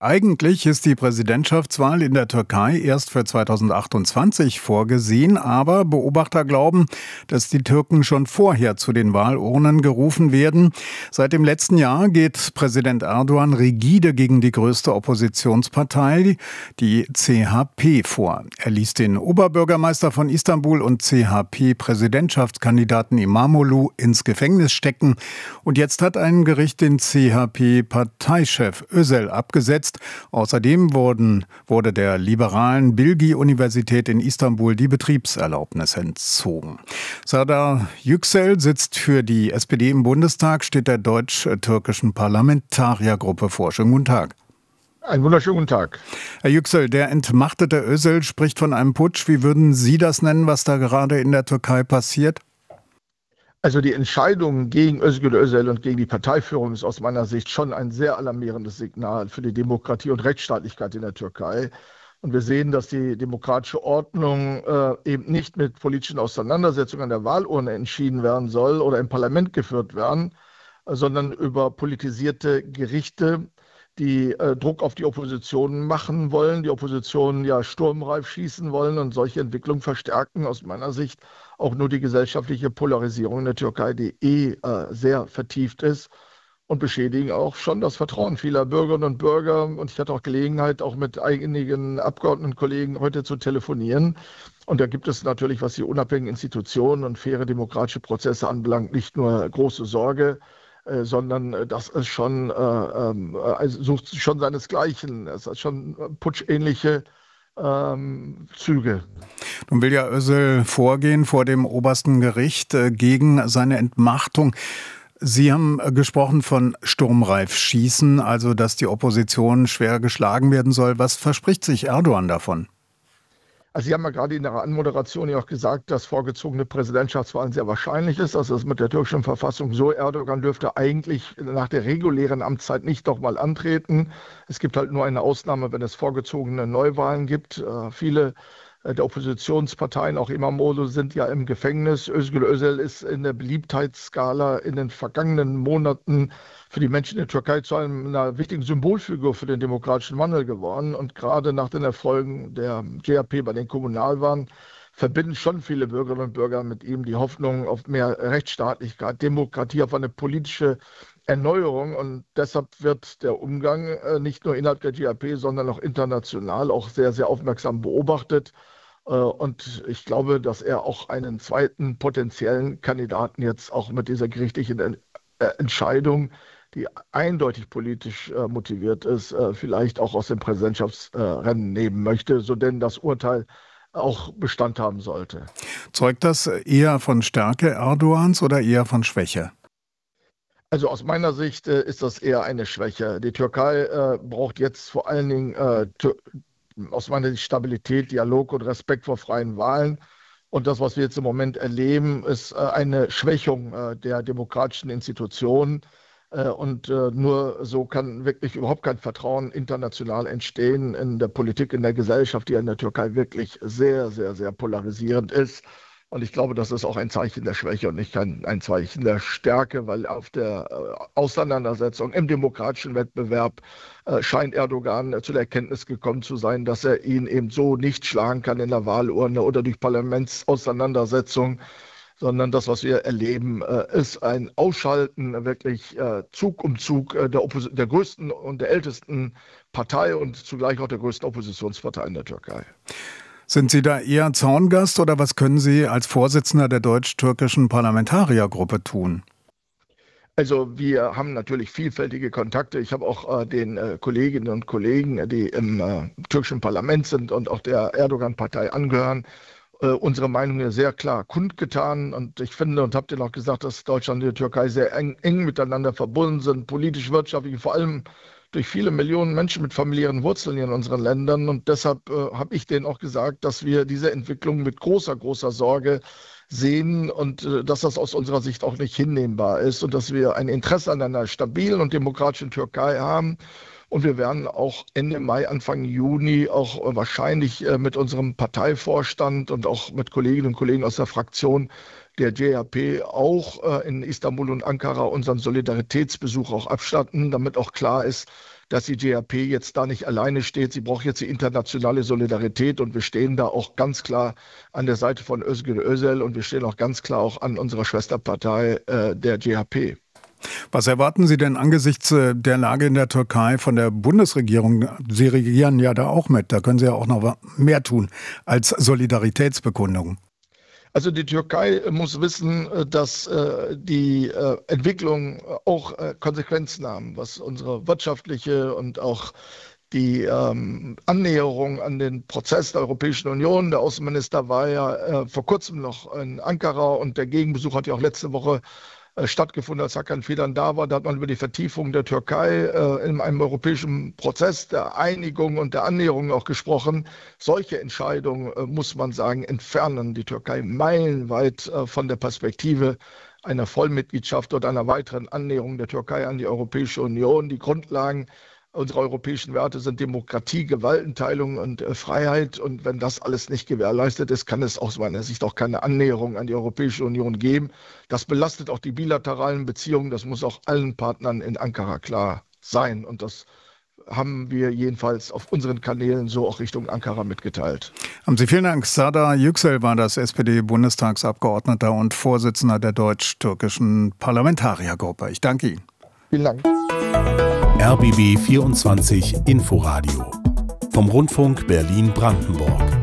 Eigentlich ist die Präsidentschaftswahl in der Türkei erst für 2028 vorgesehen, aber Beobachter glauben, dass die Türken schon vorher zu den Wahlurnen gerufen werden. Seit dem letzten Jahr geht Präsident Erdogan rigide gegen die größte Oppositionspartei, die CHP, vor. Er ließ den Oberbürgermeister von Istanbul und CHP-Präsidentschaftskandidaten Imamoglu ins Gefängnis stecken. Und jetzt hat ein Gericht den CHP-Parteichef Özel abgesetzt. Außerdem wurde der liberalen Bilgi-Universität in Istanbul die Betriebserlaubnis entzogen. Serdar Yüksel sitzt für die SPD im Bundestag, steht der deutsch-türkischen Parlamentariergruppe vor. Schönen guten Tag. Einen wunderschönen guten Tag. Herr Yüksel, der entmachtete Özel spricht von einem Putsch. Wie würden Sie das nennen, was da gerade in der Türkei passiert? Also die Entscheidung gegen Özgür Özel und gegen die Parteiführung ist aus meiner Sicht schon ein sehr alarmierendes Signal für die Demokratie und Rechtsstaatlichkeit in der Türkei. Und wir sehen, dass die demokratische Ordnung eben nicht mit politischen Auseinandersetzungen an der Wahlurne entschieden werden soll oder im Parlament geführt werden, sondern über politisierte Gerichte, die Druck auf die Opposition machen wollen, die Opposition ja sturmreif schießen wollen und solche Entwicklungen verstärken aus meiner Sicht auch nur die gesellschaftliche Polarisierung in der Türkei, die sehr vertieft ist und beschädigen auch schon das Vertrauen vieler Bürgerinnen und Bürger. Und ich hatte auch Gelegenheit, auch mit einigen Abgeordnetenkollegen heute zu telefonieren. Und da gibt es natürlich, was die unabhängigen Institutionen und faire demokratische Prozesse anbelangt, nicht nur große Sorge, sondern das ist schon, sucht schon seinesgleichen. Es hat schon putschähnliche Züge. Nun will ja Özel vorgehen vor dem obersten Gericht gegen seine Entmachtung. Sie haben gesprochen von sturmreif schießen, also dass die Opposition schwer geschlagen werden soll. Was verspricht sich Erdogan davon? Also Sie haben ja gerade in Ihrer Anmoderation ja auch gesagt, dass vorgezogene Präsidentschaftswahlen sehr wahrscheinlich ist. Das ist mit der türkischen Verfassung so. Erdogan dürfte eigentlich nach der regulären Amtszeit nicht nochmal antreten. Es gibt halt nur eine Ausnahme, wenn es vorgezogene Neuwahlen gibt. Viele der Oppositionsparteien, auch Imamoglu, sind ja im Gefängnis. Özgür Özel ist in der Beliebtheitsskala in den vergangenen Monaten für die Menschen in der Türkei zu einer wichtigen Symbolfigur für den demokratischen Wandel geworden. Und gerade nach den Erfolgen der CHP bei den Kommunalwahlen verbinden schon viele Bürgerinnen und Bürger mit ihm die Hoffnung auf mehr Rechtsstaatlichkeit, Demokratie, auf eine politische Erneuerung. Und deshalb wird der Umgang nicht nur innerhalb der CHP, sondern auch international auch sehr, sehr aufmerksam beobachtet. Und ich glaube, dass er auch einen zweiten potenziellen Kandidaten jetzt auch mit dieser gerichtlichen Entscheidung, die eindeutig politisch motiviert ist, vielleicht auch aus dem Präsidentschaftsrennen nehmen möchte, so denn das Urteil auch Bestand haben sollte. Zeugt das eher von Stärke Erdogans oder eher von Schwäche? Also aus meiner Sicht ist das eher eine Schwäche. Die Türkei braucht jetzt vor allen Dingen aus meiner Sicht Stabilität, Dialog und Respekt vor freien Wahlen. Und das, was wir jetzt im Moment erleben, ist eine Schwächung der demokratischen Institutionen. Und nur so kann wirklich überhaupt kein Vertrauen international entstehen in der Politik, in der Gesellschaft, die in der Türkei wirklich sehr, sehr, sehr polarisierend ist. Und ich glaube, das ist auch ein Zeichen der Schwäche und nicht ein Zeichen der Stärke, weil auf der Auseinandersetzung im demokratischen Wettbewerb scheint Erdogan zu der Erkenntnis gekommen zu sein, dass er ihn eben so nicht schlagen kann in der Wahlurne oder durch Parlamentsauseinandersetzung, sondern das, was wir erleben, ist ein Ausschalten wirklich Zug um Zug der größten und der ältesten Partei und zugleich auch der größten Oppositionspartei in der Türkei. Sind Sie da eher Zaungast oder was können Sie als Vorsitzender der deutsch-türkischen Parlamentariergruppe tun? Also wir haben natürlich vielfältige Kontakte. Ich habe auch den Kolleginnen und Kollegen, die im türkischen Parlament sind und auch der Erdogan-Partei angehören, unsere Meinung hier sehr klar kundgetan. Und ich finde und habe denen auch gesagt, dass Deutschland und die Türkei sehr eng miteinander verbunden sind, politisch, wirtschaftlich, vor allem durch viele Millionen Menschen mit familiären Wurzeln hier in unseren Ländern. Und deshalb habe ich denen auch gesagt, dass wir diese Entwicklung mit großer, großer Sorge sehen und dass das aus unserer Sicht auch nicht hinnehmbar ist und dass wir ein Interesse an einer stabilen und demokratischen Türkei haben. Und wir werden auch Ende Mai, Anfang Juni auch wahrscheinlich mit unserem Parteivorstand und auch mit Kolleginnen und Kollegen aus der Fraktion der CHP auch in Istanbul und Ankara unseren Solidaritätsbesuch auch abstatten, damit auch klar ist, dass die CHP jetzt da nicht alleine steht. Sie braucht jetzt die internationale Solidarität und wir stehen da auch ganz klar an der Seite von Özgür Özel und wir stehen auch ganz klar auch an unserer Schwesterpartei der CHP. Was erwarten Sie denn angesichts der Lage in der Türkei von der Bundesregierung? Sie regieren ja da auch mit, da können Sie ja auch noch mehr tun als Solidaritätsbekundung. Also die Türkei muss wissen, dass die Entwicklung auch Konsequenzen haben, was unsere wirtschaftliche und auch die Annäherung an den Prozess der Europäischen Union. Der Außenminister war ja vor kurzem noch in Ankara und der Gegenbesuch hat ja auch letzte Woche stattgefunden, als Hakan Fidan da war. Da hat man über die Vertiefung der Türkei in einem europäischen Prozess der Einigung und der Annäherung auch gesprochen. Solche Entscheidungen, muss man sagen, entfernen die Türkei meilenweit von der Perspektive einer Vollmitgliedschaft oder einer weiteren Annäherung der Türkei an die Europäische Union. Die Grundlagen unserer europäischen Werte sind Demokratie, Gewaltenteilung und Freiheit. Und wenn das alles nicht gewährleistet ist, kann es aus meiner Sicht auch keine Annäherung an die Europäische Union geben. Das belastet auch die bilateralen Beziehungen. Das muss auch allen Partnern in Ankara klar sein. Und das haben wir jedenfalls auf unseren Kanälen so auch Richtung Ankara mitgeteilt. Haben Sie vielen Dank. Serdar Yüksel war das SPD-Bundestagsabgeordneter und Vorsitzender der deutsch-türkischen Parlamentariergruppe. Ich danke Ihnen. Vielen Dank. RBB 24 Inforadio vom Rundfunk Berlin-Brandenburg.